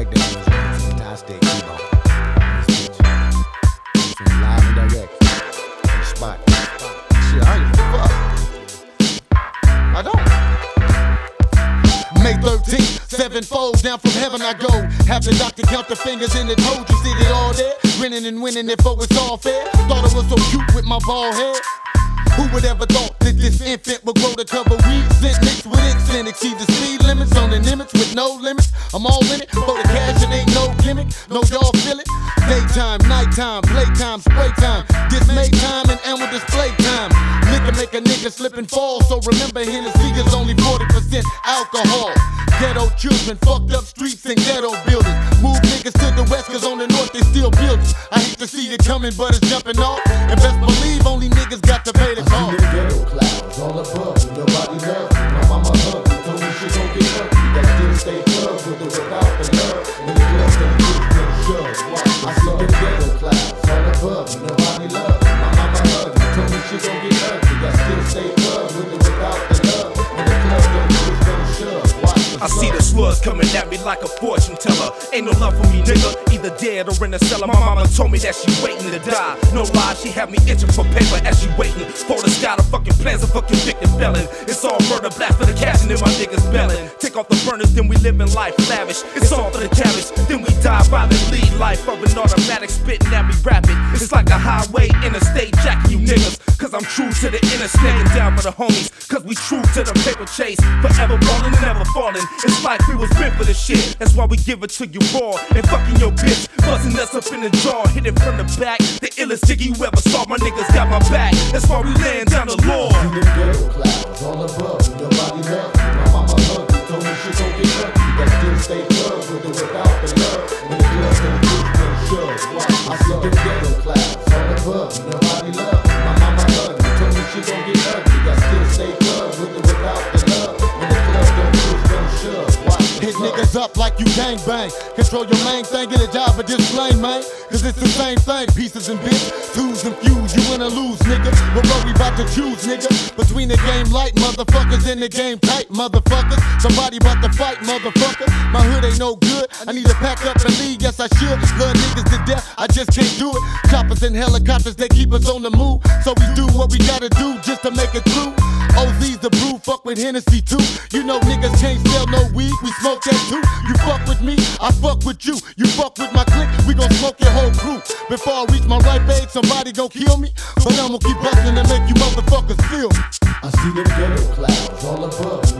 direct that was the entire state, T-Bone. From live and direct. On the spot. Shit, I don't give a fuck. I don't. May 13th, sevenfold down from heaven I go. Have the doctor count the fingers and the toes. You see it all there? Grinning and winning if it was all fair. Thought I was so cute with my bald head. Who would ever thought that this infant would grow to cover weeds and mixed with instant? Exceed the speed limits on the limits with no limits. I'm all in it for the cash and ain't no gimmick. No, y'all feel it? Daytime, nighttime, playtime, spray time. Dismay time and animal display time. Liquor make a nigga slip and fall. So remember Hennessy is only 40% alcohol. Ghetto children, fucked up streets and ghetto buildings. Move niggas to the west cause on the north they still buildings. I hate to see it coming but it's jumping off. And best believe only niggas got to pay the cost. I see the ghetto clouds all above me, nobody loves me. My mama hugged me, told me she gon' get hurt. That still stay plugged with or without the love. And the club's gonna push, gonna shove. I see the ghetto clouds all above me, nobody loves me. My mama hugged me, told me she gon' get hurt. That still stay plugged with or without the love. And the club's gonna push, gonna shove. I see the slugs coming at me like a fortune teller. Ain't no love for me, nigga, either dead or in the cellar. My mama told me that she waiting to die. No lie, she had me itching for paper as she waiting for the sky to fucking plans of fucking convicted felon. It's all murder, blast for the cash and then my niggas bellin'. Take off the burners, then we living life lavish. It's all for the cabbage, then we die by the lead life of an automatic spitting at me rapid. It's like a highway interstate jacking you niggas. Cause I'm true to the inner snaking down for the homies. Cause we true to the paper chase. Forever ballin' and never falling. It's like we was meant for the shit. That's why we give it to you raw. And fucking your bitch, bustin' us up in the jaw. Hit it from the back. The illest jiggy you ever saw. My niggas got my back. That's why we laying down the law. I see the ghetto clouds all above me, nobody loves me. My mama hugged me, told me she gon' get hurt. That still stay plugged with or without the love. And the club's gonna push, gonna shove. I see the ghetto clouds all above me, nobody loves me. My mama hugged me, told me she gon' get hurt. That still stay plugged with or without the love. And the club's gonna push, gonna shove. Hit niggas up like you gang bang. Control your main thing, get a job but just plain, man. Cause it's the same thing, pieces and bits, twos and fews. You win or lose, nigga. But what we bout to choose, nigga? Between the game light, motherfuckers, and the game tight, motherfuckers. Somebody about to fight, motherfucker. My hood ain't no good. I need to pack up and leave, yes I should. Love niggas to death, I just can't do it. Choppers and helicopters, they keep us on the move. So we do what we gotta do just to make it through. OZ's the brew, fuck with Hennessy too. You know niggas can't sell no weed, we smoke that too. You fuck with me, I fuck with you. You fuck with my clique, we gon' smoke your whole crew. Before I reach my ripe age, somebody gon' kill me. But I'ma keep bustin' and make you motherfuckers feel me. I see the ghetto clouds all above me,